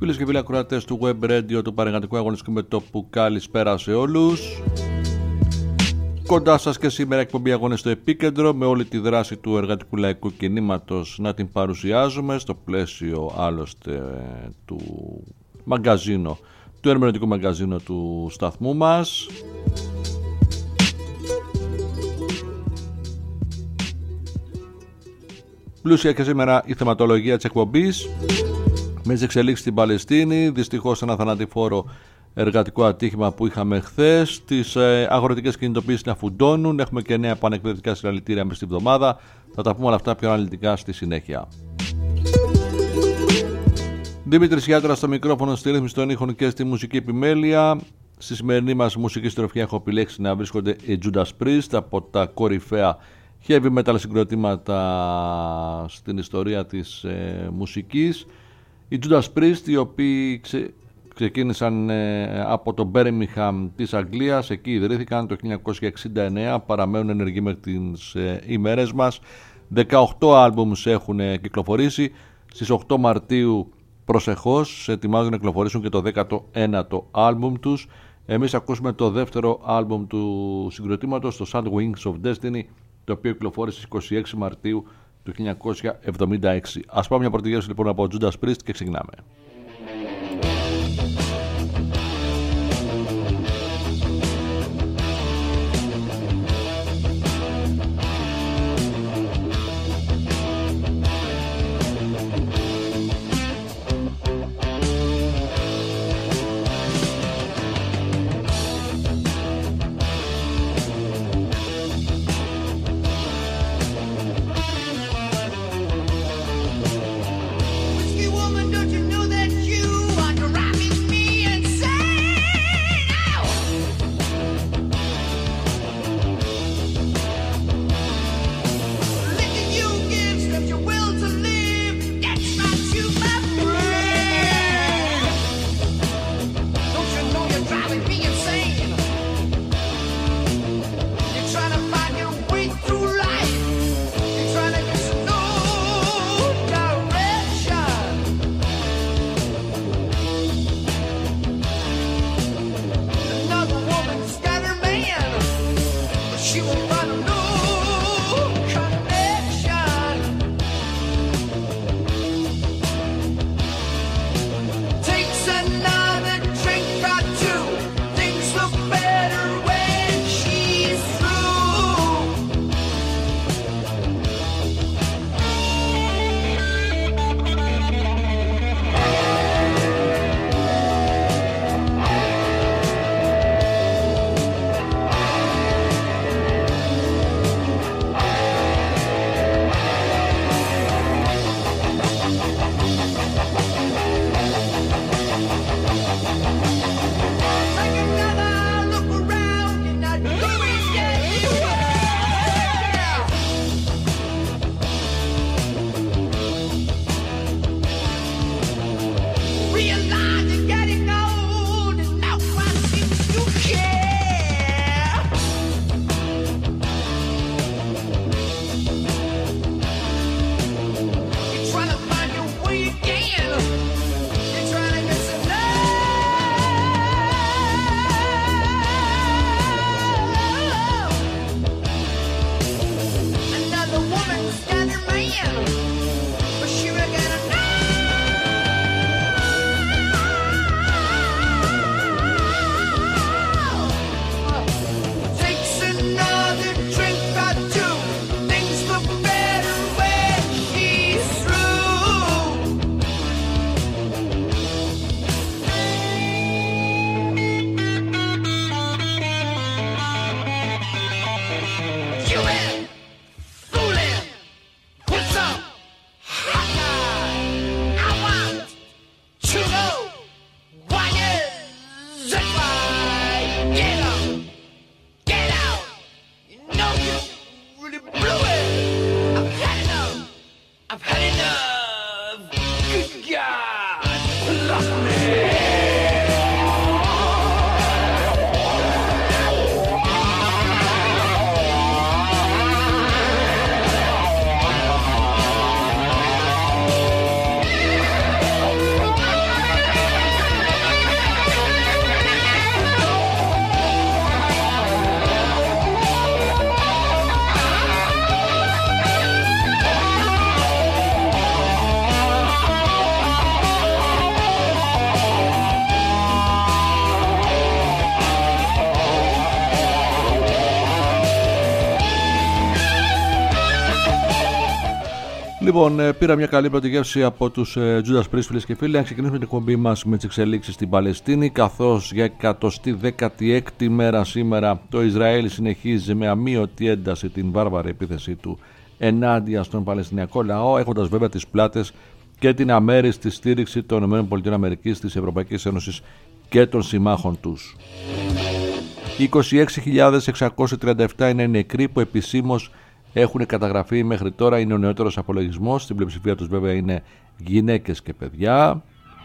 Φίλες και φίλοι ακροατές του Web Radio, του Παρεργατικού Αγωνιστικού Μετώπου, καλησπέρα σε όλους. Κοντά σας και σήμερα εκπομπή Αγώνες στο Επίκεντρο, με όλη τη δράση του εργατικού λαϊκού κινήματος να την παρουσιάζουμε στο πλαίσιο άλλωστε του μαγκαζίνο, του ερμηνευτικού μαγκαζίνου του σταθμού μας. Πλούσια και σήμερα η θεματολογία της εκπομπής, με τις εξελίξεις στην Παλαιστίνη, δυστυχώς ένα θανατηφόρο εργατικό ατύχημα που είχαμε χθες, τις αγροτικές κινητοποιήσεις να φουντώνουν, έχουμε και νέα πανεκπαιδευτικά συλλαλητήρια μες στη βδομάδα. Θα τα πούμε όλα αυτά πιο αναλυτικά στη συνέχεια. Δημήτρης Γιάτρας στο μικρόφωνο, στη ρύθμιση των ήχων και στη μουσική επιμέλεια. Στη σημερινή μας μουσική στροφιά έχω επιλέξει να βρίσκονται οι Judas Priest, από τα κορυφαία heavy metal συγκροτήματα στην ιστορία της μουσικής. Οι Judas Priest, οι οποίοι ξεκίνησαν από το Birmingham της Αγγλίας, εκεί ιδρύθηκαν το 1969, παραμένουν ενεργοί μέχρι τις ημέρες μας. 18 άλμπουμς έχουν κυκλοφορήσει. Στις 8 Μαρτίου προσεχώς ετοιμάζουν να κυκλοφορήσουν και το 19ο άλμπουμ τους. Εμείς ακούσουμε το δεύτερο άλμπουμ του συγκροτήματος, το Sad Wings of Destiny, το οποίο κυκλοφόρησε στις 26 Μαρτίου του 1976. Ας πάμε μια πρώτη λοιπόν από Judas Priest και ξεκινάμε. Woman, don't you know that Λοιπόν, πήρα μια καλή πρώτη γεύση από τους Judas Priest, φίλες και φίλοι. Να ξεκινήσουμε την εκπομπή μας με τις εξελίξεις στην Παλαιστίνη, καθώς για 116η μέρα σήμερα το Ισραήλ συνεχίζει με αμείωτη ένταση την βάρβαρη επίθεσή του ενάντια στον Παλαιστινιακό λαό, έχοντας βέβαια τις πλάτες και την αμέριστη στήριξη των ΗΠΑ, της Ευρωπαϊκής Ένωσης και των συμμάχων τους. 26.637 είναι οι νεκροί που επισήμως έχουν καταγραφεί μέχρι τώρα. Είναι ο νεότερος απολογισμός. Στην πλειοψηφία τους βέβαια είναι γυναίκες και παιδιά.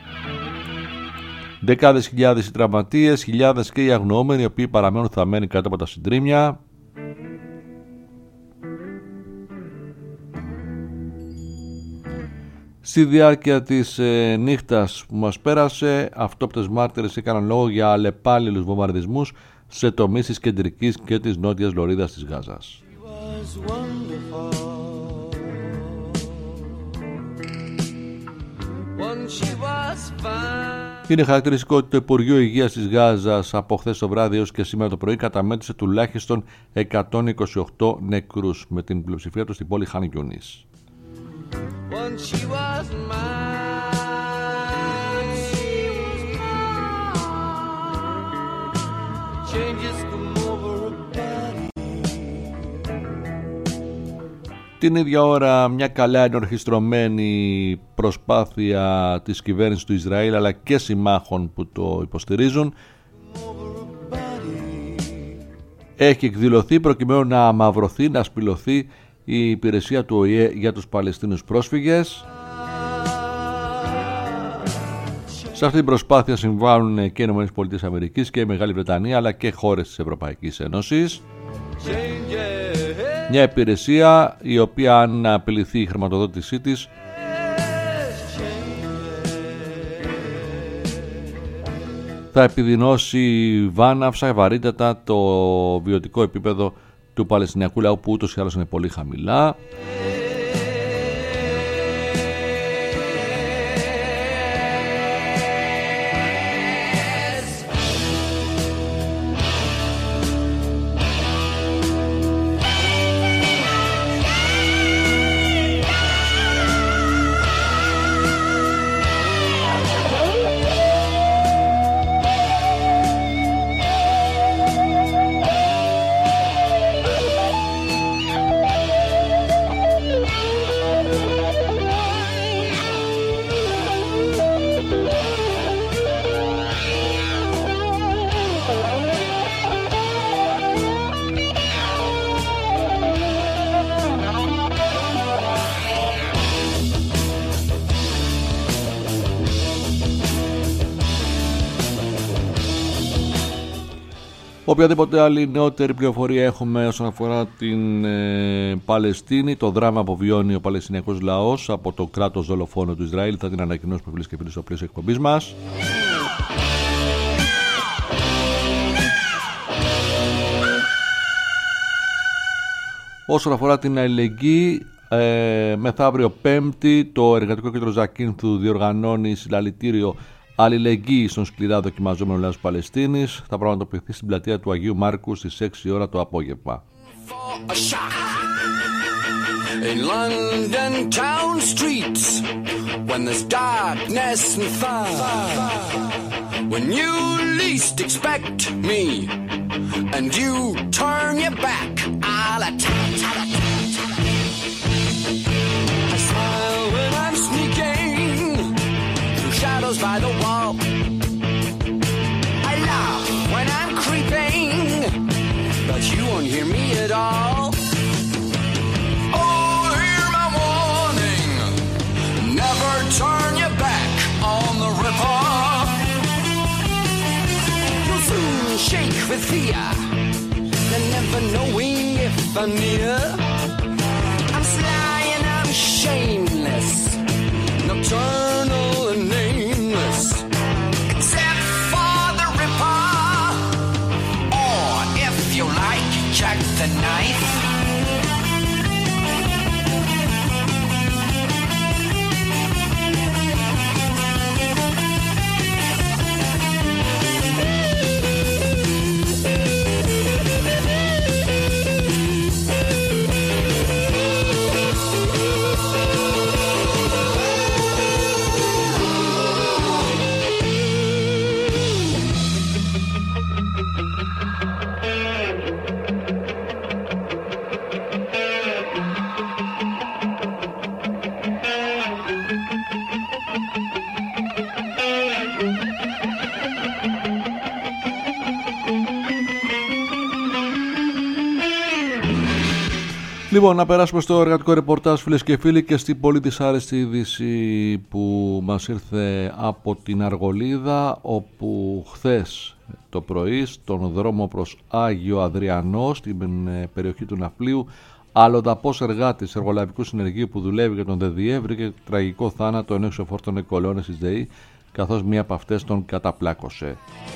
Δεκάδες χιλιάδες οι τραυματίες, χιλιάδες και οι αγνοούμενοι, οι οποίοι παραμένουν θαμμένοι κάτω από τα συντρίμμια. Στη διάρκεια της νύχτας που μας πέρασε, αυτόπτες μάρτυρες έκαναν λόγο για αλλεπάλληλους βομβαρδισμούς σε τομείς της κεντρικής και της νότιας λωρίδας της Γάζας. Είναι χαρακτηριστικό ότι το Υπουργείο Υγείας της Γάζας από χθες το βράδυ έως και σήμερα το πρωί καταμέτρησε τουλάχιστον 128 νεκρούς, με την πλειοψηφία του στην πόλη Χαν Γιούνις. Την ίδια ώρα μια καλά ενορχιστρωμένη προσπάθεια της κυβέρνησης του Ισραήλ αλλά και συμμάχων που το υποστηρίζουν έχει εκδηλωθεί προκειμένου να αμαυρωθεί, να σπηλωθεί η υπηρεσία του ΟΗΕ για τους Παλαιστίνους πρόσφυγες. Σε αυτή την προσπάθεια συμβάλλουν και οι ΗΠΑ και η Μεγάλη Βρετανία αλλά και χώρες της Ευρωπαϊκής Ένωσης. Μια υπηρεσία η οποία, αν απειληθεί η χρηματοδότησή της, θα επιδεινώσει βάναυσα, βαρύτατα το βιωτικό επίπεδο του Παλαιστινιακού λαού, που ούτως ή άλλως είναι πολύ χαμηλά. Οποιαδήποτε άλλη νεότερη πληροφορία έχουμε όσον αφορά την Παλαιστίνη, το δράμα που βιώνει ο Παλαιστινιακός λαός από το κράτος δολοφόνο του Ισραήλ, θα την ανακοινώσουμε, φίλες και φίλοι, στο πλαίσιο εκπομπής μας. Όσον αφορά την αλληλεγγύη, μεθαύριο Πέμπτη το Εργατικό Κέντρο Ζακίνθου διοργανώνει συλλαλητήριο αλληλεγγύη στον σκληρά δοκιμαζόμενο λαό της Παλαιστίνης. Θα πραγματοποιηθεί στην πλατεία του Αγίου Μάρκου στις 6 ώρα το απόγευμα. In London town streets, when there's darkness and fire, when you least expect me, and you turn your back, I'll attack. I smile when I'm sneaking through shadows by the wall. I laugh when I'm creeping, but you won't hear me at all. Never turn your back on the rip-off. You'll soon shake with fear, and never knowing if I'm near. I'm sly and I'm shameless, nocturnal and nameless, except for the rip-off. Or if you like, check the knife. Λοιπόν, να περάσουμε στο εργατικό ρεπορτάζ, φίλες και φίλοι, και στην πολύ δυσάρεστη είδηση που μας ήρθε από την Αργολίδα, όπου χθες το πρωί στον δρόμο προς Άγιο Αδριανό, στην περιοχή του Ναυπλίου, αλλοδαπός εργάτης εργολαβικού συνεργείου που δουλεύει για τον ΔΔΕ βρήκε τραγικό θάνατο ενός εξωφόρτων εκκολώνες της ΔΕΗ, καθώς μία από αυτές τον καταπλάκωσε.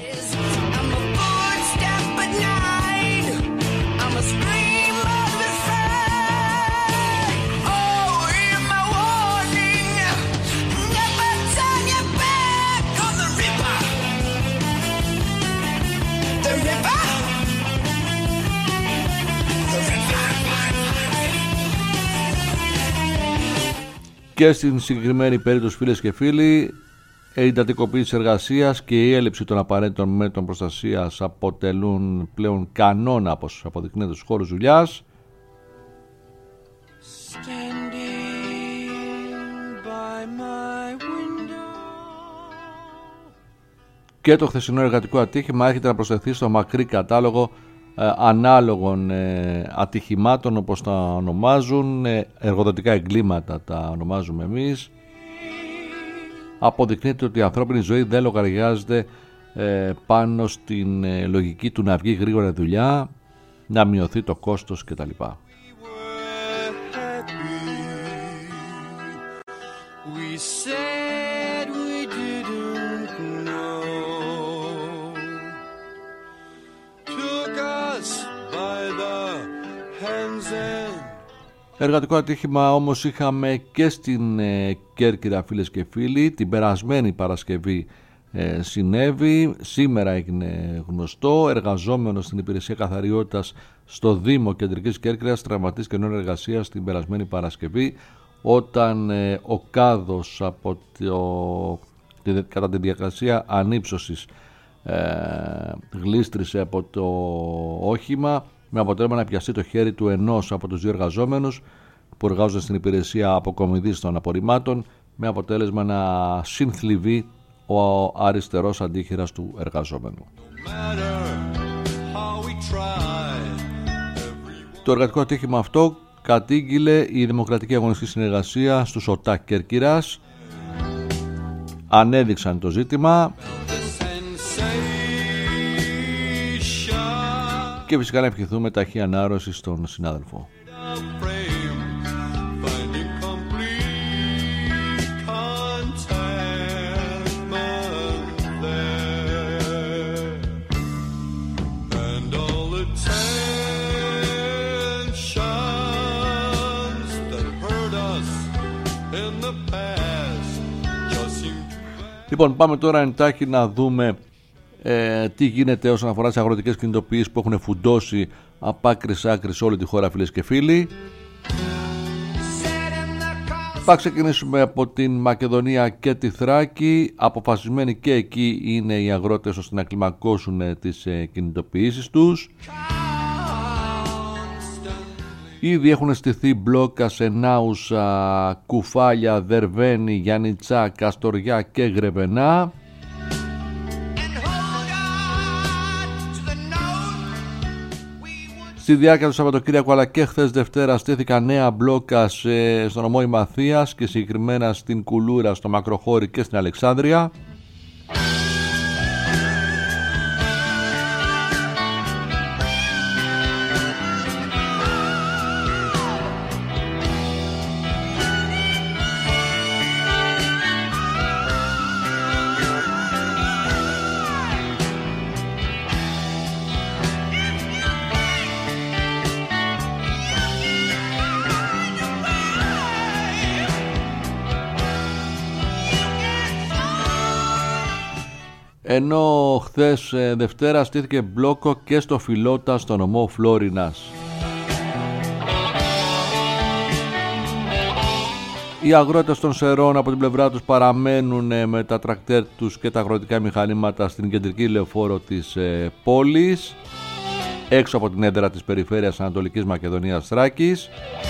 Και στην συγκεκριμένη περίπτωση, φίλες και φίλοι, η εντατικοποίηση εργασίας και η έλλειψη των απαραίτητων μέτρων προστασίας αποτελούν πλέον κανόνα, όπως αποδεικνύεται στους χώρους δουλειάς. Και το χθεσινό εργατικό ατύχημα έρχεται να προσθεθεί στο μακρύ κατάλογο ανάλογων ατυχημάτων, όπως τα ονομάζουν, εργοδοτικά εγκλήματα τα ονομάζουμε εμείς. Αποδεικνύεται ότι η ανθρώπινη ζωή δεν λογαριάζεται πάνω στην λογική του να βγει γρήγορα δουλειά, να μειωθεί το κόστος κτλ. Εργατικό ατύχημα όμως είχαμε και στην Κέρκυρα, φίλες και φίλοι. Την περασμένη Παρασκευή συνέβη, σήμερα έγινε γνωστό. Εργαζόμενος στην υπηρεσία καθαριότητας στο Δήμο Κεντρικής Κέρκυρας τραυματίστηκε καινούργια εργασία την περασμένη Παρασκευή, όταν ο κάδος κατά τη διαδικασία ανύψωσης γλίστρισε από το όχημα, με αποτέλεσμα να πιαστεί το χέρι του ενός από τους δύο εργαζόμενους που εργάζονται στην υπηρεσία αποκομιδής των απορριμμάτων, με αποτέλεσμα να συνθλιβεί ο αριστερός αντίχειρας του εργαζόμενου. Το εργατικό ατύχημα αυτό κατήγγειλε η Δημοκρατική Αγωνιστική Συνεργασία στους ΟΤΑ Κέρκυρας. Ανέδειξαν το ζήτημα και φυσικά να ευχηθούμε ταχύ ανάρρωση στον συνάδελφο. Λοιπόν, πάμε τώρα εντάχει να δούμε τι γίνεται όσον αφορά τις αγροτικές κινητοποιήσεις που έχουν φουντώσει από άκρη σ' άκρη σε όλη τη χώρα, φίλες και φίλοι. Θα ξεκινήσουμε από την Μακεδονία και τη Θράκη. Αποφασισμένοι και εκεί είναι οι αγρότες ώστε να κλιμακώσουν τις κινητοποιήσεις τους. Ήδη έχουν στηθεί μπλόκα σε Νάουσα, Κουφάλια, Δερβαίνη, Γιαννιτσά, Καστοριά και Γρεβενά. Στη διάρκεια του Σαββατοκύριακου αλλά και χθες Δευτέρα στήθηκαν νέα μπλόκα στο νομό Ημαθίας και συγκεκριμένα στην Κουλούρα, στο Μακροχώρι και στην Αλεξάνδρεια. Ενώ χθες Δευτέρα στήθηκε μπλόκο και στο Φιλότα, στο νομό Φλόρινας. Οι αγρότες των Σερών από την πλευρά τους παραμένουν με τα τρακτέρ τους και τα αγροτικά μηχανήματα στην κεντρική λεωφόρο της πόλης, έξω από την έδρα της περιφέρειας Ανατολικής Μακεδονίας Θράκης.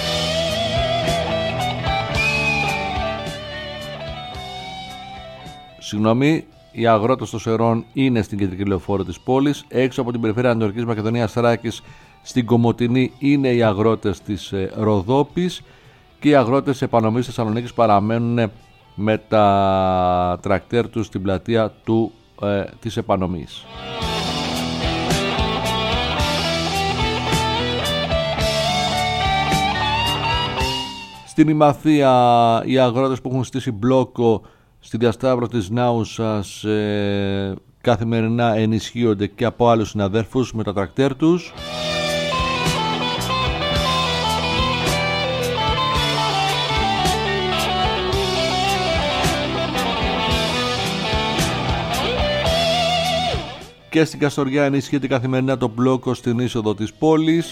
Οι αγρότες των Σερών είναι στην κεντρική λεωφόρο της πόλης, έξω από την περιφέρεια Ανατολικής Μακεδονίας Θράκης, στην Κομοτηνή είναι οι αγρότες της Ροδόπης και οι αγρότες επανομής Θεσσαλονίκης παραμένουν με τα τρακτέρ τους στην πλατεία της επανομής. Στην Ημαθία οι αγρότες που έχουν στήσει μπλόκο στη διασταύρωση της Νάουσας καθημερινά ενισχύονται και από άλλους συναδέλφους με τα τρακτέρ τους. Και στην Καστοριά ενισχύεται καθημερινά το μπλόκο στην είσοδο της πόλης.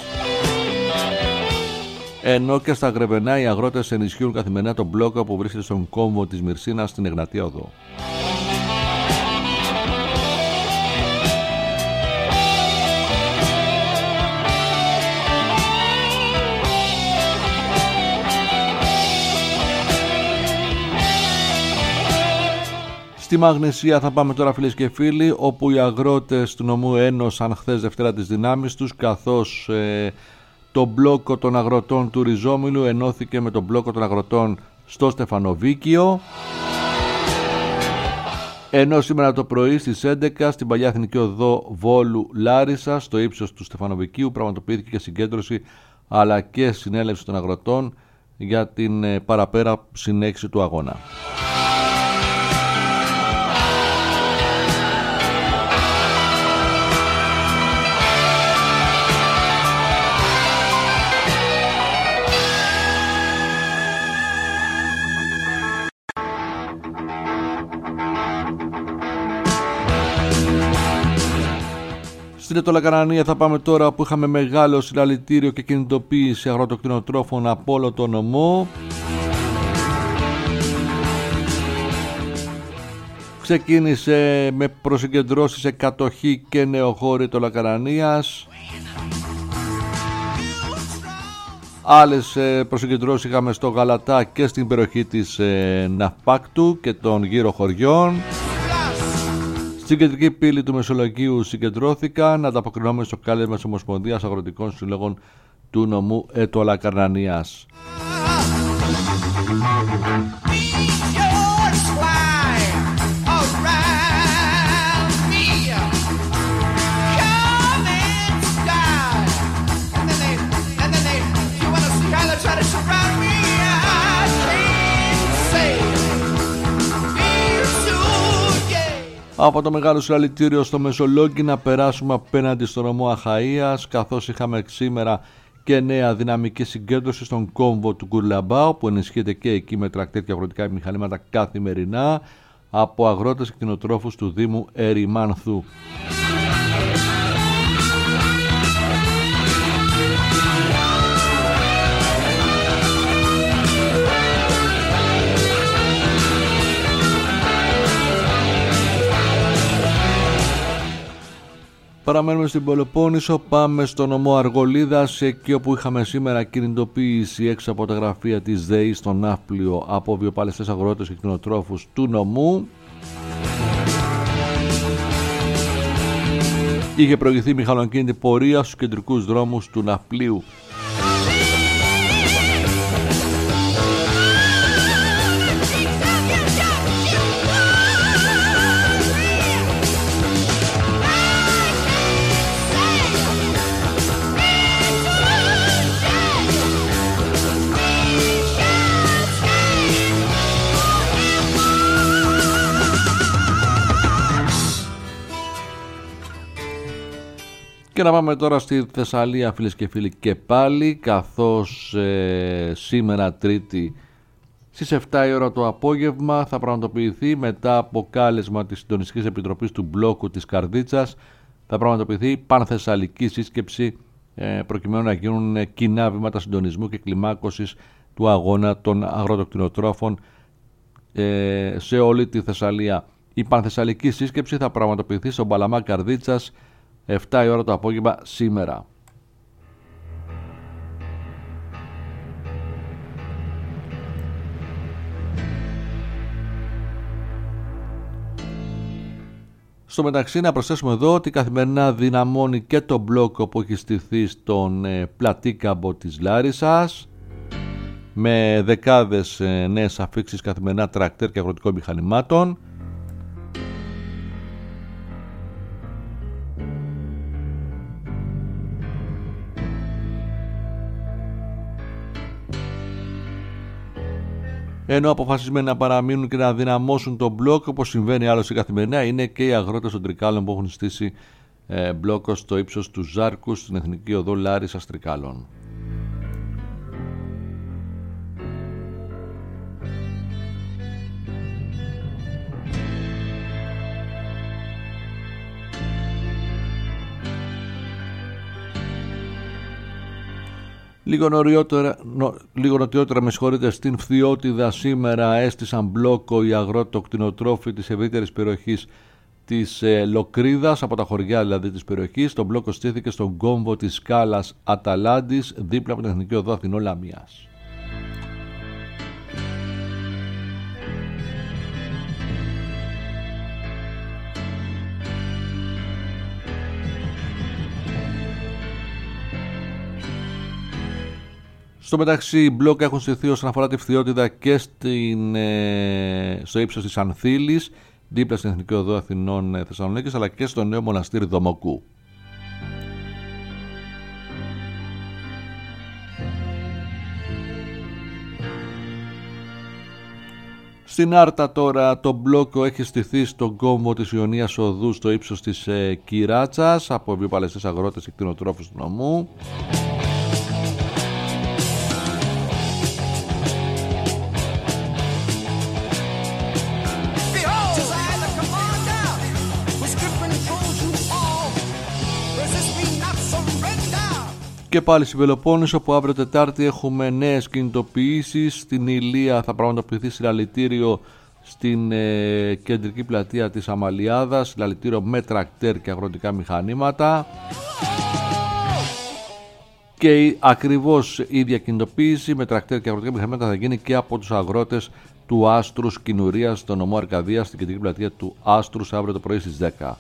Ενώ και στα Γρεβενά οι αγρότες ενισχύουν καθημερινά τον μπλόκο που βρίσκεται στον κόμβο της Μυρσίνας στην Εγνατία Οδό. Στη Μαγνησία θα πάμε τώρα, φίλες και φίλοι, όπου οι αγρότες του νομού ένωσαν χθες Δευτέρα τις δυνάμεις τους, καθώς το μπλόκο των αγροτών του Ριζόμυλου ενώθηκε με το μπλόκο των αγροτών στο Στεφανοβίκιο. Ενώ σήμερα το πρωί στις 11 στην Παλιά Εθνική Οδό Βόλου Λάρισα, στο ύψος του Στεφανοβικίου, πραγματοποιήθηκε και συγκέντρωση αλλά και συνέλευση των αγροτών για την παραπέρα συνέχιση του αγώνα. Στην Ετωλακαρνανία θα πάμε τώρα, που είχαμε μεγάλο συλλαλητήριο και κινητοποίηση αγροτοκτηνοτρόφων από όλο το νομό. Ξεκίνησε με προσυγκεντρώσεις σε κατοχή και νεοχώρη Ετωλακαρνανίας. Άλλες προσυγκεντρώσεις είχαμε στο Γαλατά και στην περιοχή της Ναυπάκτου και των γύρω χωριών. Στην κεντρική πύλη του Μεσολογγίου συγκεντρώθηκαν ανταποκρινόμενοι στο κάλεσμα της Ομοσπονδίας Αγροτικών Συλλόγων του νομού Ετωλακαρνανίας. Από το μεγάλο συλλαλητήριο στο Μεσολόγγι να περάσουμε απέναντι στο νομό Αχαΐας, καθώς είχαμε σήμερα και νέα δυναμική συγκέντρωση στον κόμβο του Κουρλαμπάου, που ενισχύεται και εκεί με τρακτέρ και αγροτικά μηχανήματα καθημερινά από αγρότες και κτηνοτρόφους του Δήμου Ερημάνθου. Παραμένουμε στην Πελοπόννησο, πάμε στο νομό Αργολίδας, εκεί όπου είχαμε σήμερα κινητοποίηση έξω από τα γραφεία της ΔΕΗ στο Ναύπλιο από βιοπαλαιστές αγρότες και κτηνοτρόφους του νομού. Είχε προηγηθεί μηχανοκίνητη πορεία στους κεντρικούς δρόμους του Ναυπλίου. Και να πάμε τώρα στη Θεσσαλία, φίλες και φίλοι, και πάλι, καθώς σήμερα Τρίτη στις 7 η ώρα το απόγευμα θα πραγματοποιηθεί, μετά από κάλεσμα της Συντονιστικής Επιτροπής του Μπλόκου της Καρδίτσας, θα πραγματοποιηθεί πανθεσσαλική σύσκεψη προκειμένου να γίνουν κοινά βήματα συντονισμού και κλιμάκωσης του αγώνα των αγροτοκτηνοτρόφων σε όλη τη Θεσσαλία. Η πανθεσσαλική σύσκεψη θα πραγματοποιηθεί στον Παλαμά Καρδίτσας 7 η ώρα το απόγευμα σήμερα. Στο μεταξύ να προσθέσουμε εδώ ότι καθημερινά δυναμώνει και το μπλόκο που έχει στηθεί στον πλατήκαμπο της Λάρισσας με δεκάδες νέες αφίξεις καθημερινά τρακτέρ και αγροτικών μηχανημάτων. Ενώ αποφασισμένοι να παραμείνουν και να δυναμώσουν τον μπλόκο, όπως συμβαίνει άλλωστε καθημερινά, είναι και οι αγρότες των Τρικάλων που έχουν στήσει μπλόκο στο ύψος του Ζάρκου στην Εθνική Οδό Λάρισσας Τρικάλων. Λίγο νοτιότερα, με συγχωρείτε, στην Φθιώτιδα σήμερα έστησαν μπλόκο οι αγρότο-κτηνοτρόφοι της ευρύτερης περιοχής της Λοκρίδας, από τα χωριά δηλαδή της περιοχής. Το μπλόκο στήθηκε στον κόμβο της σκάλας Αταλάντης, δίπλα από την Εθνική Οδό Αθηνών Λαμίας. Στο μεταξύ, μπλόκα έχουν στηθεί όσον αφορά τη Φθιώτιδα και στο ύψος της Ανθήλης, δίπλα στην Εθνική Οδό Αθηνών Θεσσαλονίκης, αλλά και στο νέο μοναστήρι Δομοκού. Στην Άρτα τώρα το μπλόκο έχει στηθεί στον κόμβο της Ιωνίας Οδού στο ύψος της Κυράτσας από βιοπαλαιστές αγρότες και κτηνοτρόφους του νομού. Και πάλι στη Πελοπόννησο, που αύριο Τετάρτη έχουμε νέες κινητοποιήσεις. Στην Ηλία θα πραγματοποιηθεί συλλαλητήριο στην κεντρική πλατεία της Αμαλιάδας, συλλαλητήριο με τρακτέρ και αγροτικά μηχανήματα. Και ακριβώς η ίδια κινητοποίηση με τρακτέρ και αγροτικά μηχανήματα θα γίνει και από τους αγρότες του Άστρους Κινουρίας στο νομό Αρκαδίας, στην κεντρική πλατεία του Άστρους, αύριο το πρωί στις 10.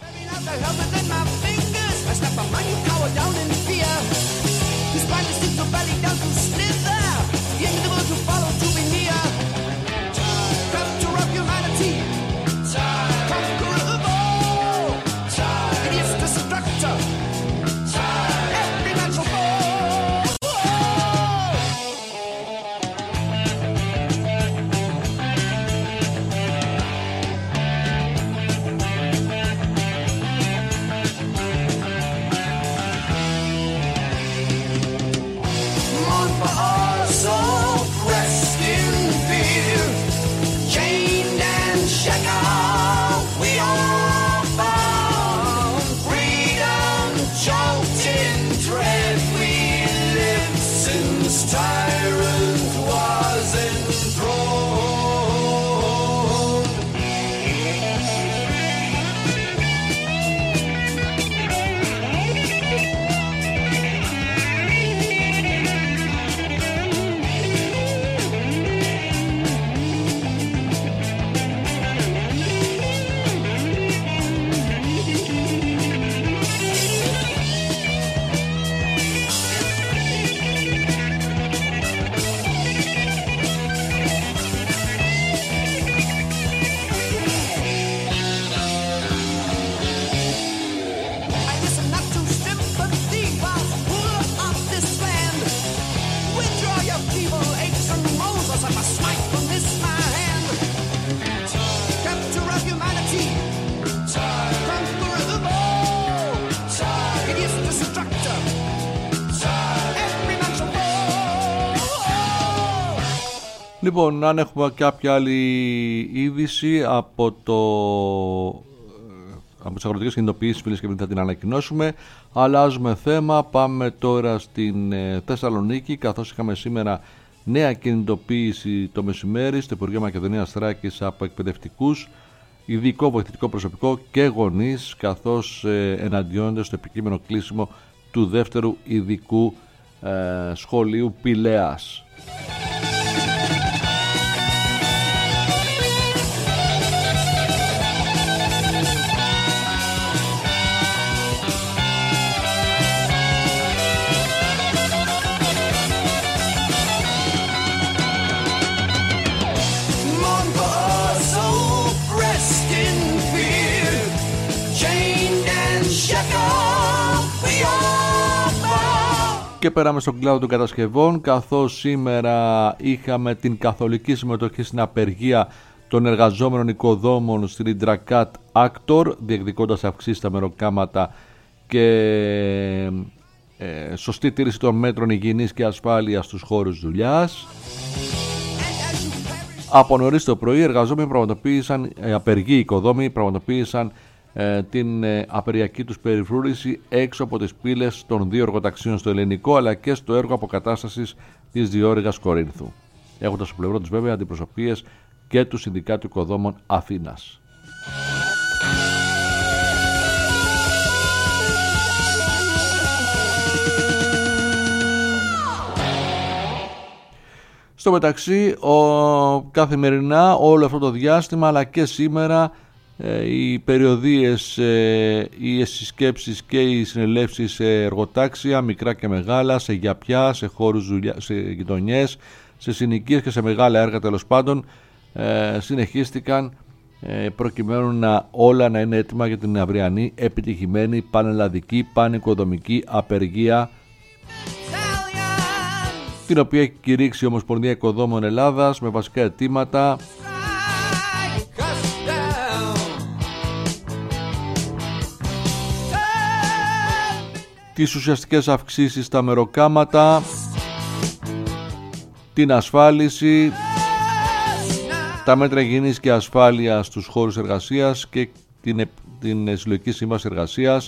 Λοιπόν, αν έχουμε κάποια άλλη είδηση από τις αγροτικές κινητοποιήσεις, φίλες και φίλοι, θα την ανακοινώσουμε. Αλλάζουμε θέμα, πάμε τώρα στην Θεσσαλονίκη, καθώς είχαμε σήμερα νέα κινητοποίηση το μεσημέρι στο Υπουργείο Μακεδονίας Θράκης από εκπαιδευτικούς, ειδικό βοηθητικό προσωπικό και γονείς, καθώς εναντιώνονται στο επικείμενο κλείσιμο του δεύτερου ειδικού σχολείου Πηλαίας. Και πέραμε στον κλάδο των κατασκευών, καθώς σήμερα είχαμε την καθολική συμμετοχή στην απεργία των εργαζόμενων οικοδόμων στην Intrakat Actor, διεκδικώντας αυξήσεις στα μεροκάματα και σωστή τήρηση των μέτρων υγιεινής και ασφάλειας στους χώρους δουλειάς. Από νωρίς το πρωί, οι εργαζόμενοι απεργοί οικοδόμοι πραγματοποίησαν την απεργιακή τους περιφρούρηση έξω από τις πύλες των δύο εργοταξίων στο Ελληνικό, αλλά και στο έργο αποκατάστασης της διόρυγας Κορίνθου, έχοντας στο πλευρό τους βέβαια αντιπροσωπείες και του Συνδικάτου Οικοδόμων Αθήνας. Στο μεταξύ, καθημερινά όλο αυτό το διάστημα, αλλά και σήμερα, οι περιοδίες, οι συσκέψεις και οι συνελεύσεις σε εργοτάξια, μικρά και μεγάλα, σε γιαπιά, σε χώρους δουλειά, σε γειτονιές, σε συνοικίες και σε μεγάλα έργα τέλος πάντων, συνεχίστηκαν προκειμένου όλα να είναι έτοιμα για την αυριανή επιτυχημένη πανελλαδική, πανοικοδομική απεργία, την οποία έχει κηρύξει η Ομοσπονδία Οικοδόμων Ελλάδας με βασικά αιτήματα τις ουσιαστικές αυξήσεις στα μεροκάματα, την ασφάλιση, τα μέτρα υγιεινής και ασφάλειας στους χώρους εργασίας και την συλλογική σύμβαση εργασίας,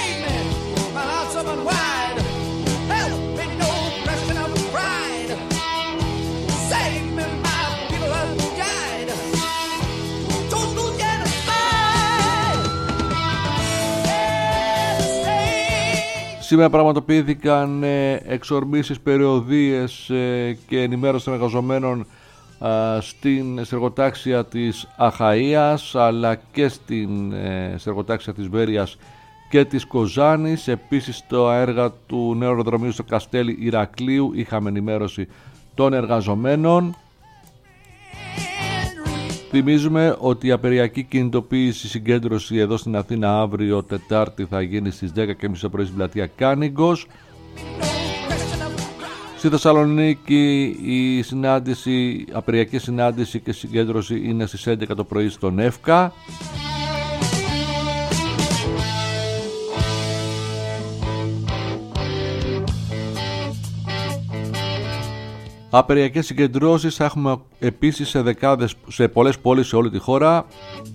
Σήμερα πραγματοποιήθηκαν εξορμήσεις, περιοδίες και ενημέρωση των εργαζομένων στην εργοτάξια της Αχαΐας, αλλά και στην εργοτάξια της Βέρειας και της Κοζάνης. Επίσης στο έργα του νέου αεροδρομίου στο Καστέλι Ηρακλείου είχαμε ενημέρωση των εργαζομένων. Θυμίζουμε ότι η απεργιακή κινητοποίηση συγκέντρωση εδώ στην Αθήνα αύριο Τετάρτη θα γίνει στις 10:30 το πρωί στην πλατεία Κάνιγκος. Στη Θεσσαλονίκη η απεργιακή συνάντηση και συγκέντρωση είναι στις 11 το πρωί στον ΕΦΚΑ. Απεργιακές συγκεντρώσεις θα έχουμε επίσης σε πολλές πόλεις σε όλη τη χώρα.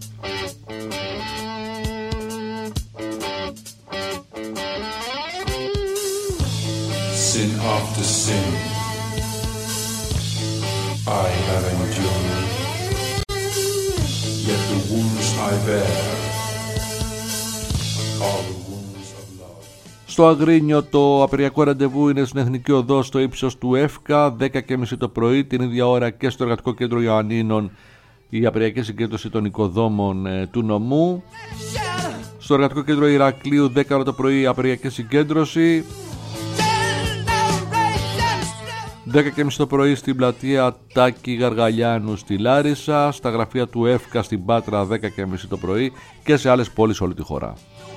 Sin after sin, I have endured, yet the wounds I bear are the wounds of love. Στο Αγρίνιο το απεργιακό ραντεβού είναι στην Εθνική Οδό στο ύψος του ΕΦΚΑ, 10:30 το πρωί, την ίδια ώρα και στο Εργατικό Κέντρο Ιωαννίνων η απεργιακή συγκέντρωση των οικοδόμων του νομού. Στο Εργατικό Κέντρο Ηρακλείου 10 το πρωί η απεργιακή συγκέντρωση. 10:30 το πρωί στην πλατεία Τάκη Γαργαλιάνου στη Λάρισα, στα γραφεία του ΕΦΚΑ στην Πάτρα 10:30 το πρωί και σε άλλες πόλεις σε όλη τη χώρα.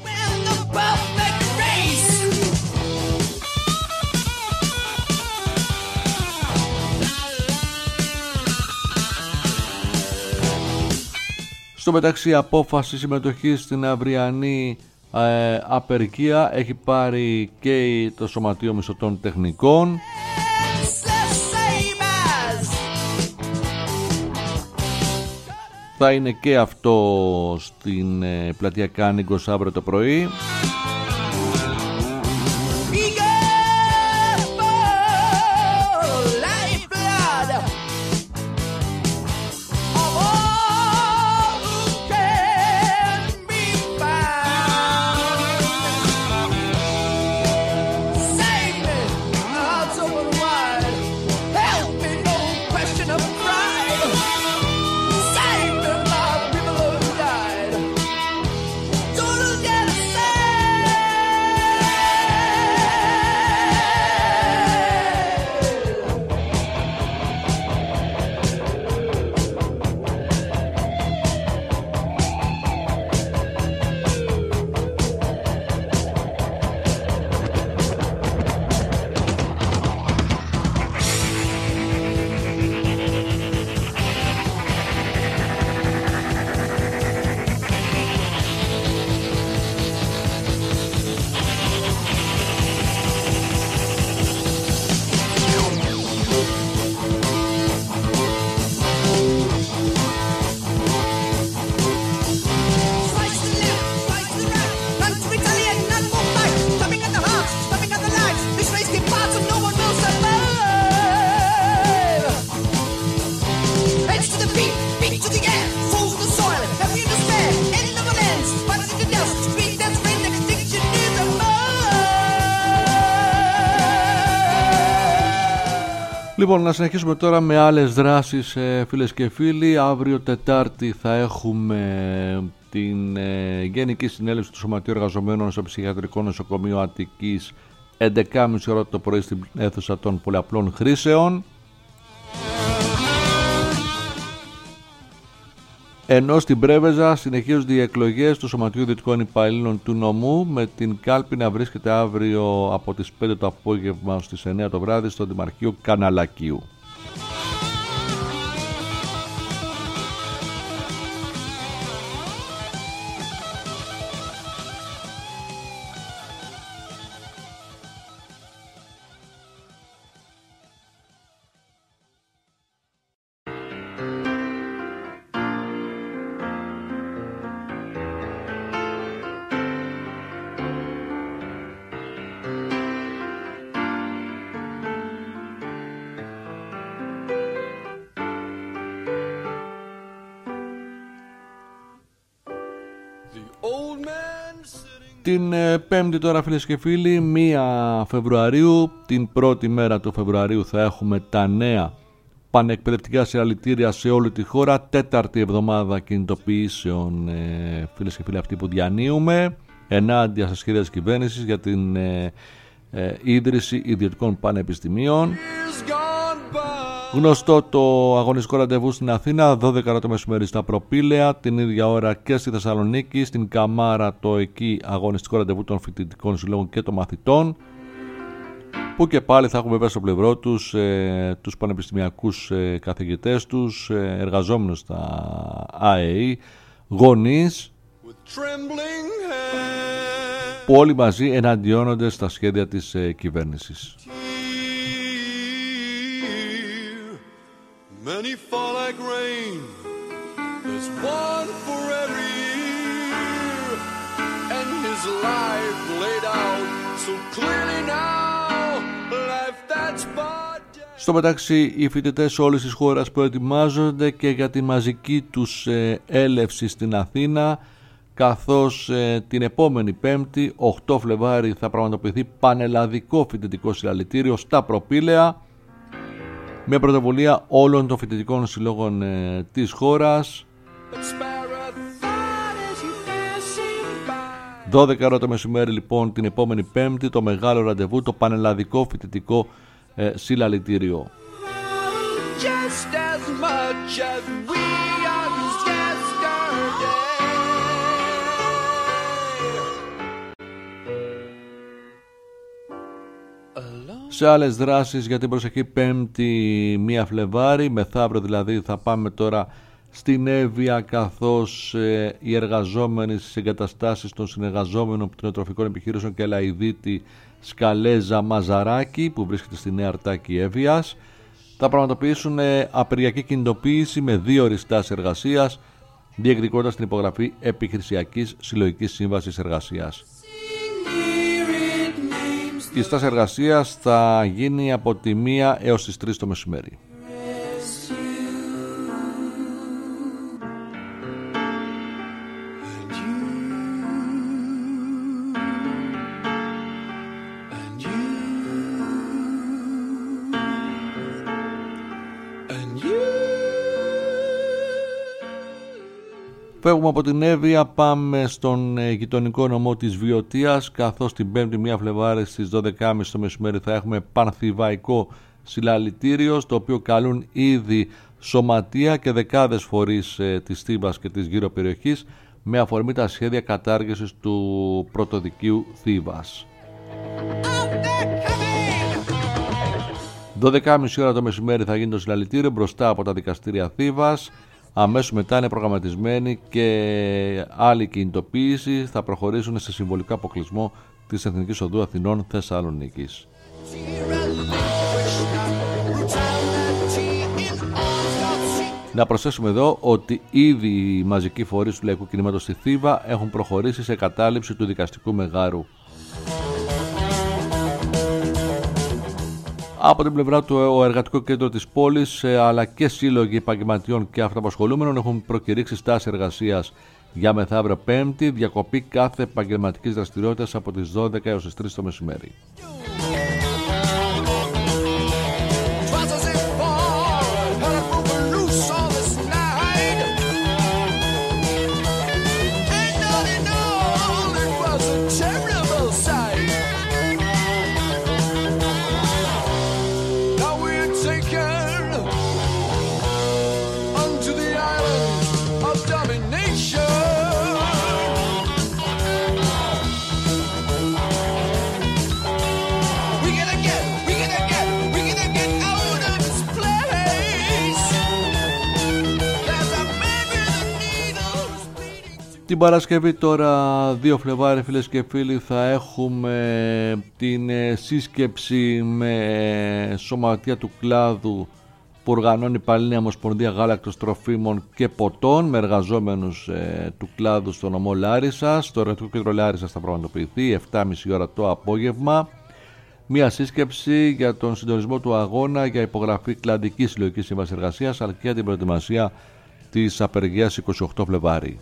Στο μεταξύ, η απόφαση συμμετοχής στην αυριανή απεργία έχει πάρει και το Σωματείο Μισθωτών Τεχνικών. Θα είναι και αυτό στην πλατεία Κάνιγκος αύριο το πρωί. Λοιπόν, να συνεχίσουμε τώρα με άλλες δράσεις, φίλες και φίλοι. Αύριο Τετάρτη θα έχουμε την Γενική Συνέλευση του Σωματείου Εργαζομένων στο Ψυχιατρικό Νοσοκομείο Αττικής 11.30 ώρα το πρωί στην αίθουσα των πολλαπλών χρήσεων. Ενώ στην Πρέβεζα συνεχίζονται οι εκλογές του Σωματείου Ιδιωτικών Υπαλλήλων του Νομού, με την κάλπη να βρίσκεται αύριο από τις 5 το απόγευμα στις 9 το βράδυ στο Δημαρχείο Καναλακίου. Την Πέμπτη τώρα, φίλες και φίλοι, 1 Φεβρουαρίου, την πρώτη μέρα του Φεβρουαρίου θα έχουμε τα νέα πανεκπαιδευτικά συλλαλητήρια σε όλη τη χώρα. Τέταρτη εβδομάδα κινητοποιήσεων, φίλες και φίλοι, αυτή που διανύουμε ενάντια στα σχέδια της κυβέρνησης για την ίδρυση ιδιωτικών πανεπιστημίων. Γνωστό το αγωνιστικό ραντεβού στην Αθήνα, 12 το μεσημέρι στα Προπήλαια, την ίδια ώρα και στη Θεσσαλονίκη, στην Καμάρα το εκεί αγωνιστικό ραντεβού των φοιτητικών συλλόγων και των μαθητών, που και πάλι θα έχουμε βέβαια στο πλευρό τους τους πανεπιστημιακούς καθηγητές τους, εργαζόμενους στα ΑΕΗ, γονείς, που όλοι μαζί εναντιώνονται στα σχέδια της κυβέρνησης. Many fall like rain. There's one for every year, and his life laid out so clearly now. Life that's but... Στο μεταξύ, οι φοιτητές όλης της χώρας προετοιμάζονται και για τη μαζική τους έλευση στην Αθήνα, καθώς την επόμενη Πέμπτη, 8 Φλεβάρι, θα πραγματοποιηθεί πανελλαδικό φοιτητικό συλλαλητήριο στα Προπήλαια, με πρωτοβουλία όλων των φοιτητικών συλλόγων της χώρας. 12 ώρα το μεσημέρι λοιπόν την επόμενη Πέμπτη, το μεγάλο ραντεβού, το πανελλαδικό φοιτητικό συλλαλητήριο. Σε άλλες δράσεις για την προσεχή Πέμπτη 1 Φλεβάρι, μεθαύριο δηλαδή, θα πάμε τώρα στην Εύβοια, καθώς οι εργαζόμενοι στις εγκαταστάσεις των συνεργαζόμενων κτηνοτροφικών επιχειρήσεων και Λαϊδίτη Σκαλέζα Μαζαράκη, που βρίσκεται στη Νέα Αρτάκη Εύβοιας, θα πραγματοποιήσουν απεργιακή κινητοποίηση με 2 ώρες στάση εργασίας, διεκδικώντας την υπογραφή επιχειρησιακής συλλογικής σύμβασης εργασίας. Η στάση εργασίας θα γίνει από τη 1 έως τις 3 το μεσημέρι. Φεύγουμε από την Εύβοια, πάμε στον γειτονικό νομό της Βιωτίας, καθώς την 5η 1 Φλεβάρι στις 12.30 το μεσημέρι θα έχουμε πανθηβαϊκό συλλαλητήριο, στο οποίο καλούν ήδη σωματεία και δεκάδες φορείς της Θήβας και της γύρω περιοχής, με αφορμή τα σχέδια κατάργησης του πρωτοδικείου Θήβας. 12.30 ώρα το μεσημέρι θα γίνει το συλλαλητήριο μπροστά από τα δικαστήρια Θήβας. Αμέσως μετά είναι προγραμματισμένη και άλλη κινητοποίηση, θα προχωρήσουν σε συμβολικό αποκλεισμό της Εθνικής Οδού Αθηνών Θεσσαλονίκης. Να προσθέσουμε εδώ ότι ήδη οι μαζικοί φορείς του λαϊκού κινήματος στη Θήβα έχουν προχωρήσει σε κατάληψη του δικαστικού μεγάρου. Από την πλευρά του, ο Εργατικό Κέντρο της πόλης, αλλά και σύλλογοι επαγγελματιών και αυτοαπασχολούμενων έχουν προκηρύξει στάση εργασίας για μεθαύριο Πέμπτη, διακοπή κάθε επαγγελματικής δραστηριότητας από τις 12 έως τις 3 το μεσημέρι. Την Παρασκευή τώρα 2 Φλεβάρι, φίλες και φίλοι, θα έχουμε την σύσκεψη με σωματεία του κλάδου που οργανώνει η Πανελλήνια Ομοσπονδία Γάλακτος, Τροφίμων και Ποτών με εργαζόμενους του κλάδου στο νομό Λάρισσας. Το Εργατικό Κέντρο Λάρισσας θα πραγματοποιηθεί 7.30 ώρα το απόγευμα. Μία σύσκεψη για τον συντονισμό του αγώνα για υπογραφή κλαδικής συλλογικής σύμβασης εργασίας αλλά και για την προετοιμασία της απεργίας 28 Φλεβάρι.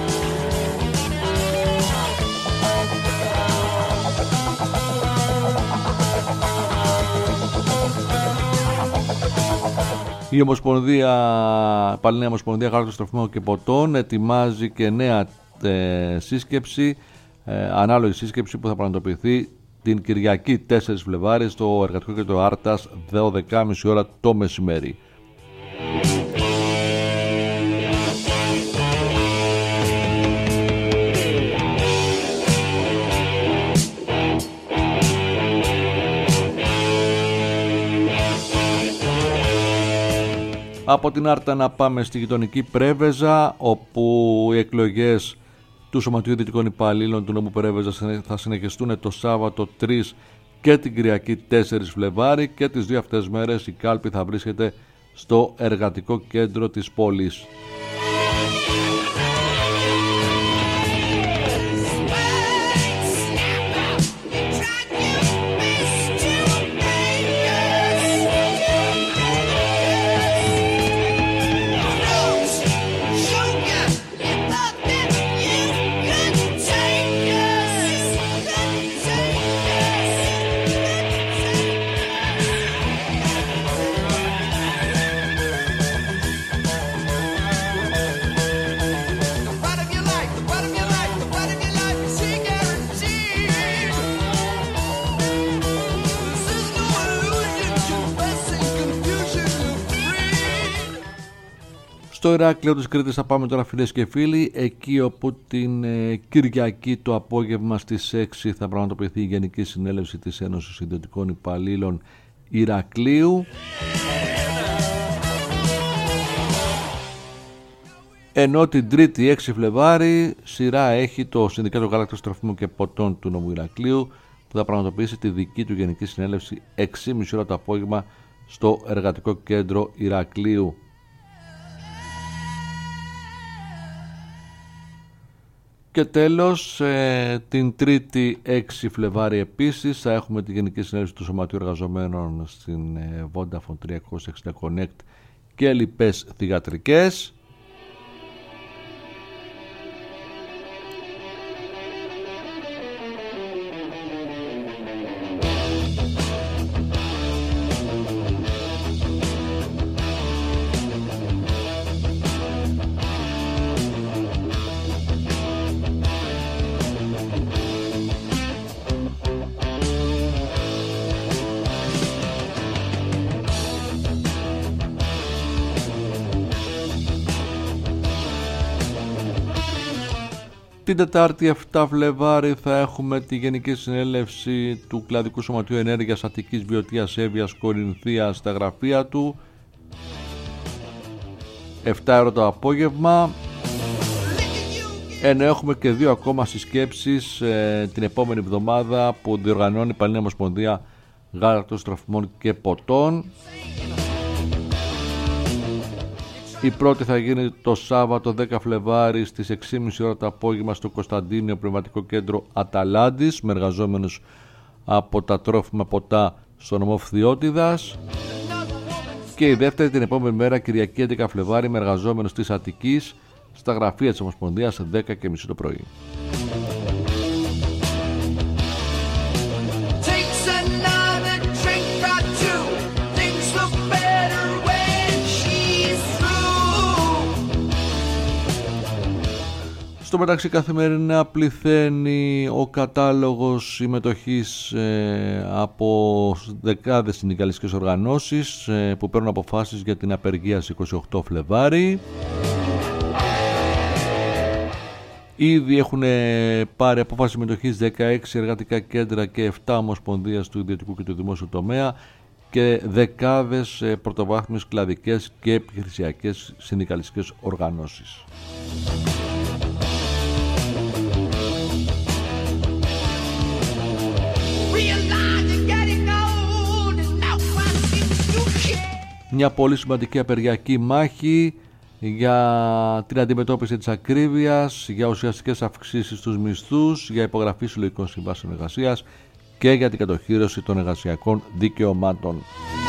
Η Πανελλήνια Ομοσπονδία Γάλακτος, Τροφίμων και Ποτών ετοιμάζει και νέα σύσκεψη, ανάλογη σύσκεψη που θα πραγματοποιηθεί την Κυριακή 4 Φλεβάρι στο Εργατικό Κέντρο Άρτας 12.30 ώρα το μεσημέρι. Από την Άρτα να πάμε στη γειτονική Πρέβεζα, όπου οι εκλογές του Σωματείου Διοικητικών Υπαλλήλων του νομού Πρέβεζα θα συνεχιστούν το Σάββατο 3 και την Κυριακή 4 Φλεβάρι και τις δύο αυτές μέρες η κάλπη θα βρίσκεται στο εργατικό κέντρο της πόλης. Στο Ηράκλειο της Κρήτης θα πάμε τώρα, φίλες και φίλοι, εκεί όπου την Κυριακή το απόγευμα στις 6 θα πραγματοποιηθεί η Γενική Συνέλευση της Ένωσης Ιδιωτικών Υπαλλήλων Ηρακλείου. Ενώ την 3η 6 Φλεβάρι σειρά έχει το Συνδικάτο Γάλακτος, Τροφίμων και Ποτών του νομού Ηρακλείου που θα πραγματοποιήσει τη δική του Γενική Συνέλευση 6.30 ώρα το απόγευμα στο Εργατικό Κέντρο Ηρακλείου. Και τέλος, την 3η 6 Φλεβάρι επίσης θα έχουμε τη Γενική Συνέλευση του Σωματείου Εργαζομένων στην Vodafone 360 Connect και λοιπές θυγατρικές. Την Τετάρτη 7 Φλεβάρι θα έχουμε τη Γενική Συνέλευση του Κλαδικού Σωματείου Ενέργειας Αττικής, Βιωτίας, Εύβοιας, Κορινθίας στα γραφεία του 7 ώρα το απόγευμα. Ενώ έχουμε και 2 ακόμα συσκέψεις την επόμενη εβδομάδα που διοργανώνει η Πανελλήνια Ομοσπονδία Γάλακτος, Τροφιμών και Ποτών. Η πρώτη θα γίνει το Σάββατο 10 Φλεβάρι στις 6.30 ώρα το απόγευμα στο Κωνσταντίνιο Πνευματικό Κέντρο Αταλάντης με εργαζόμενους από τα τρόφιμα ποτά στο νομό Φθιώτιδας. Και η δεύτερη την επόμενη μέρα Κυριακή 11 Φλεβάρι με εργαζόμενους της Αττικής στα γραφεία της Ομοσπονδίας 10.30 το πρωί. Στο μεταξύ καθημερινά πληθαίνει ο κατάλογος συμμετοχής από δεκάδες συνδικαλιστικές οργανώσεις που παίρνουν αποφάσεις για την απεργία στις 28 Φλεβάρι. Ήδη έχουν πάρει απόφαση συμμετοχής 16 εργατικά κέντρα και 7 ομοσπονδίες του ιδιωτικού και του δημόσιου τομέα και δεκάδες πρωτοβάθμιες κλαδικές και επιχειρησιακές συνδικαλιστικές οργανώσεις. Μια πολύ σημαντική απεργιακή μάχη για την αντιμετώπιση της ακρίβειας, για ουσιαστικές αυξήσεις στους μισθούς, για υπογραφή συλλογικών συμβάσεων εργασίας και για την κατοχύρωση των εργασιακών δικαιωμάτων.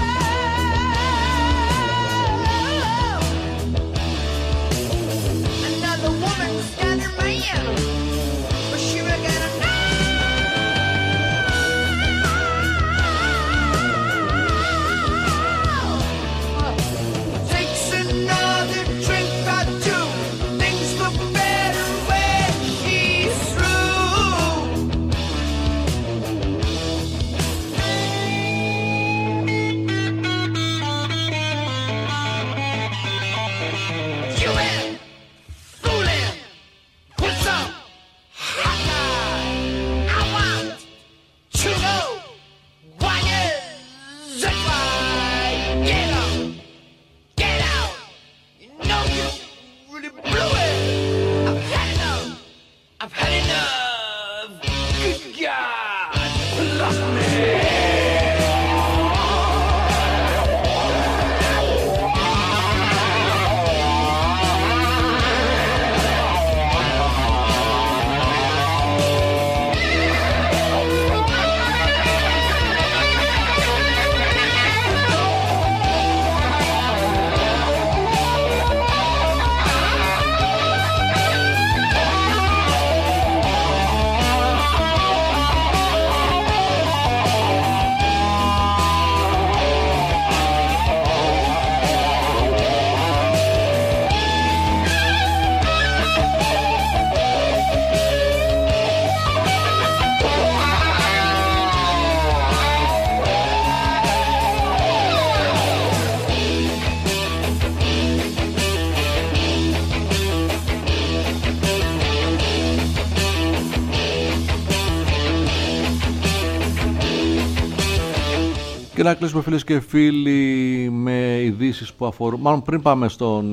Και να κλείσουμε, φίλες και φίλοι, με ειδήσεις που αφορούν. Μάλλον πριν πάμε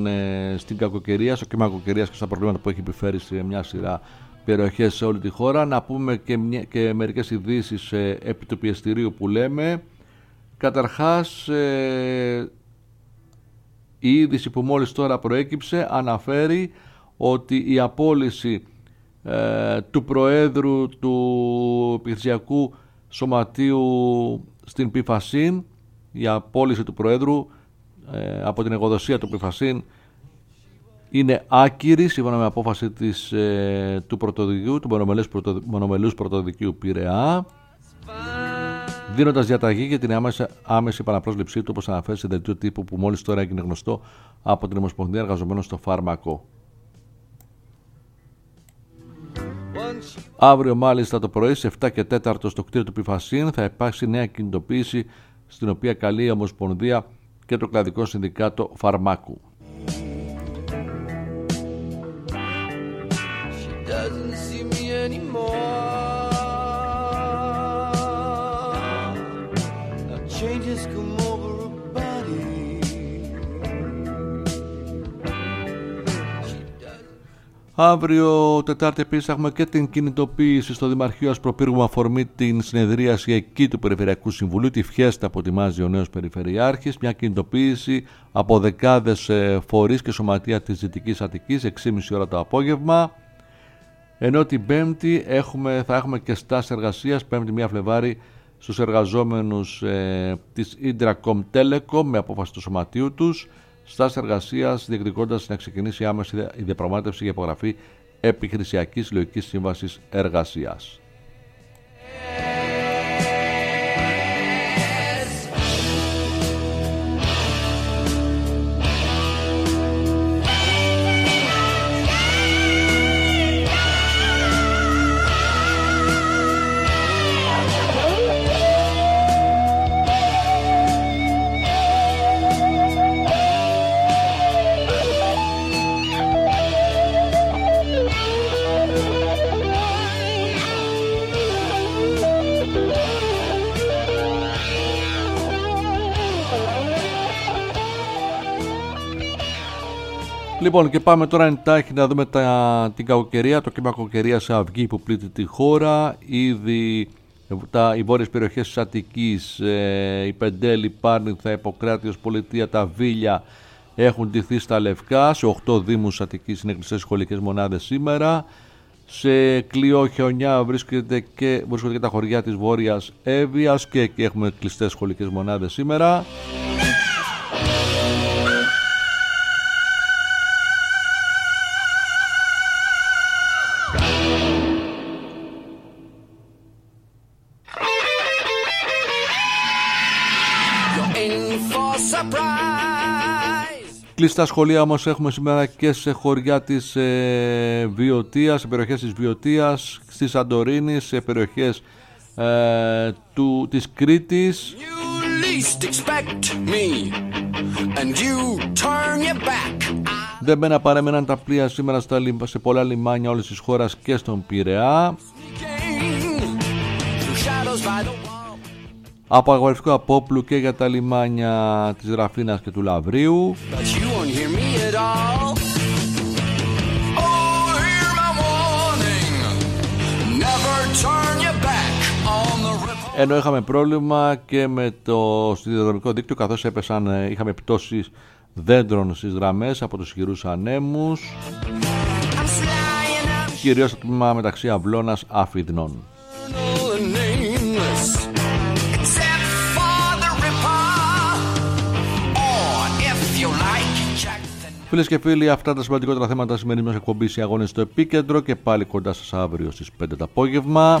στην κακοκαιρία, στο κύμα κακοκαιρίας και στα προβλήματα που έχει επιφέρει σε μια σειρά περιοχές σε όλη τη χώρα, να πούμε και μερικές ειδήσεις επί του πιεστηρίου που λέμε. Καταρχάς, η είδηση που μόλις τώρα προέκυψε αναφέρει ότι η απόλυση του Προέδρου του Επιχειρησιακού Σωματείου στην ΠΥΦΑΣΥΝ, η απόλυση του Προέδρου από την εργοδοσία του ΠΥΦΑΣΥΝ είναι άκυρη σύμφωνα με απόφαση του πρωτοδικείου, του μονομελούς πρωτοδικείου Πειραιά, δίνοντας διαταγή για την άμεση επαναπρόσληψή του, όπως αναφέρει σε δελτίο τύπου που μόλις τώρα έγινε γνωστό από την Ομοσπονδία Εργαζομένων στο Φάρμακο. Αύριο μάλιστα το πρωί σε 7 και 4 στο κτίριο του ΠΥΦΑΣΥΝ θα υπάρξει νέα κινητοποίηση, στην οποία καλεί η Ομοσπονδία και το Κλαδικό Συνδικάτο Φαρμάκου. Αύριο Τετάρτη επίσης έχουμε και την κινητοποίηση στο Δημαρχείο Ασπροπύργου με αφορμή την συνεδρίαση εκεί του Περιφερειακού Συμβουλίου, τη φιέστα που ετοιμάζει ο νέος Περιφερειάρχης, μια κινητοποίηση από δεκάδες φορείς και σωματεία της Δυτικής Αττικής, 6.30 ώρα το απόγευμα, ενώ την Πέμπτη θα έχουμε και στάση εργασίας, 5η 1 Φλεβάρη, στους εργαζόμενους της Indracom Telecom με απόφαση του σωματείου τους, στάση εργασίας διεκδικώντας να ξεκινήσει άμεση η διαπραγμάτευση για υπογραφή επιχειρησιακής συλλογικής σύμβασης εργασίας. Λοιπόν, και πάμε τώρα εντάχει να δούμε την κακοκαιρία, το κύμα κακοκαιρία σε αυγή που πλήττει τη χώρα. Ήδη Οι βόρειες περιοχές της Αττικής, η Πεντέλη, Πάρνηθα, Ιπποκράτιος, Πολιτεία, τα Βίλια έχουν ντυθεί στα λευκά. Σε 8 δήμους Αττικής είναι κλειστές σχολικές μονάδες σήμερα. Σε κλειό χιονιά βρίσκονται και τα χωριά της Βόρειας Εύβοιας και εκεί έχουμε κλειστές σχολικές μονάδες σήμερα. Κλειστά σχολεία όμως έχουμε σήμερα και σε χωριά της Βιωτίας, σε περιοχές της Βιωτίας, στη Σαντορίνη, σε περιοχές της Κρήτης. Δεν μπαίνα παρέμεναν τα πλοία σήμερα σε πολλά λιμάνια όλης της χώρας και στον Πειραιά. Απαγορευτικό απόπλου και για τα λιμάνια της Ραφίνας και του Λαβρίου. Ενώ είχαμε πρόβλημα και με το σιδηροδρομικό δίκτυο, καθώς είχαμε πτώσεις δέντρων στις γραμμές από τους ισχυρούς ανέμους, κυρίως το τμήμα μεταξύ Αυλώνας Αφιδνών. Φίλες και φίλοι, αυτά τα σημαντικότερα θέματα σημερινής μας εκπομπής, οι αγώνες στο επίκεντρο, και πάλι κοντά σας αύριο στις 5 το απόγευμα.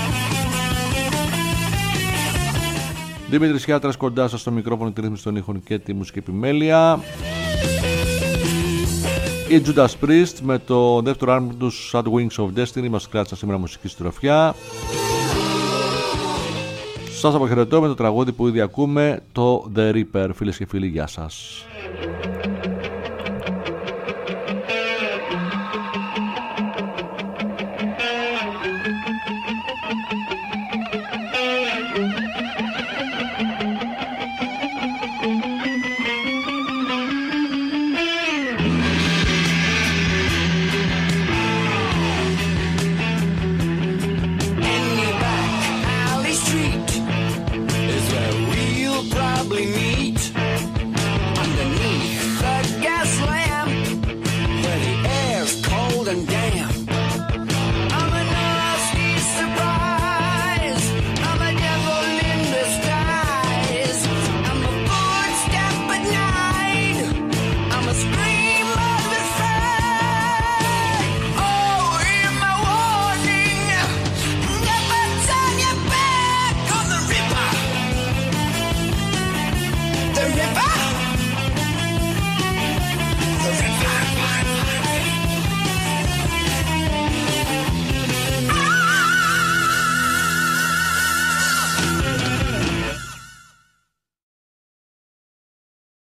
Δημήτρης Χιάτρας κοντά σας στο μικρόφωνο, τη ρύθμιση των ήχων και τη μουσική επιμέλεια. Η Judas Priest με το δεύτερο άλμπουμ του Sad Wings of Destiny μας κράτησαν σήμερα μουσική συντροφιά. Σας αποχαιρετώ με το τραγούδι που ήδη ακούμε, το The Reaper. Φίλες και φίλοι, γεια σας.